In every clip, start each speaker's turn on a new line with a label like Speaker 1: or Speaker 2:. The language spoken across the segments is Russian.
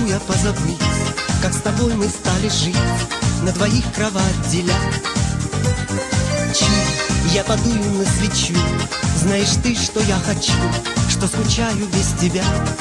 Speaker 1: я позабыть, как с тобой мы стали жить, на двоих кровать деля. Я подую на свечу, знаешь ты, что я хочу, что скучаю без тебя.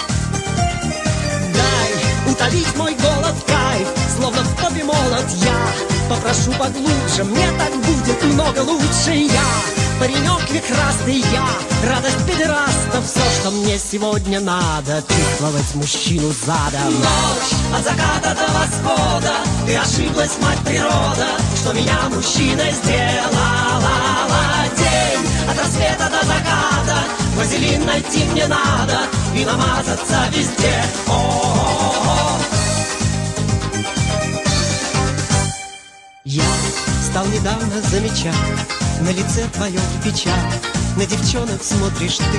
Speaker 1: Дай утолить мой голод в кайф, словно в топе молот я. Попрошу поглубже, мне так будет много лучше. Я паренек вихрастый, я радость педераста. Все, что мне сегодня надо, чувствовать мужчину задом. Ночь от заката до восхода, ты ошиблась, мать природа, что меня мужчиной сделала. День от рассвета до заката, вазелин найти мне надо и намазаться везде. О-о-о-о. Я стал недавно замечать на лице твоем печаль, на девчонок смотришь ты.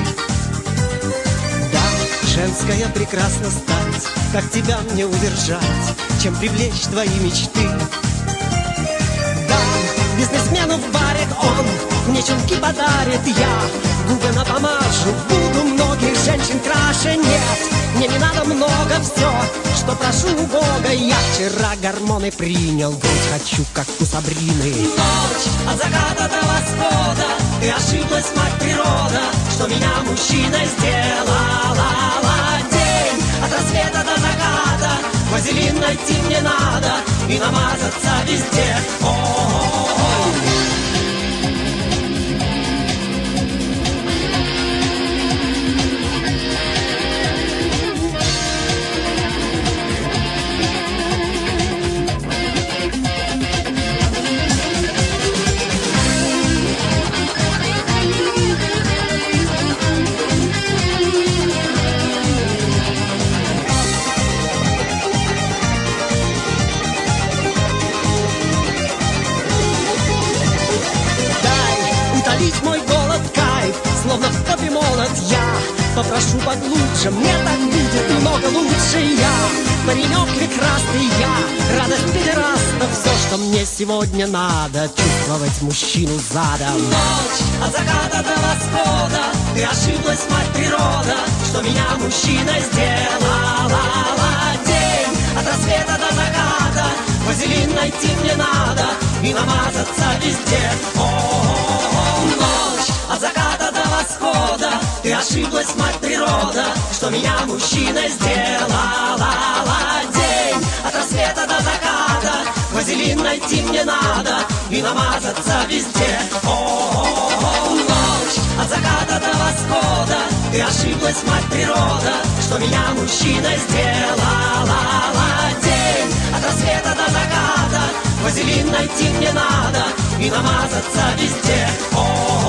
Speaker 1: Да, женская прекрасно стать, как тебя мне удержать, чем привлечь твои мечты. Да, бизнесмену вбарит он, мне чулки подарит я, губы напомажу, буду многих женщин краше. Нет, мне не надо много, все, что прошу у Бога. Я вчера гормоны принял, грудь хочу, как у Сабрины. Ночь от заката до восхода, ты ошиблась, мать природа, что меня мужчиной сделала. День от рассвета до заката, вазелин найти мне надо и намазаться везде. О-о-о-о. Мой голод кайф, словно в топе молот я. Попрошу поглубже, мне так будет много лучше. Я паренек вихрастый, я радость педераста. Все, что мне сегодня надо, чувствовать мужчину задом. Ночь от заката до восхода, ты ошиблась, мать природа, что меня мужчиной сделала. День от рассвета до заката, вазелин найти мне надо и намазаться везде. Ночь от заката до восхода, ты ошиблась, мать природа, что меня мужчиной сделала. День от рассвета до заката, вазелин найти мне надо и намазаться везде. Ночь от заката до восхода, ты ошиблась, мать природа, что меня мужчиной сделала. День от рассвета до заката, вазелин найти мне надо и намазаться везде.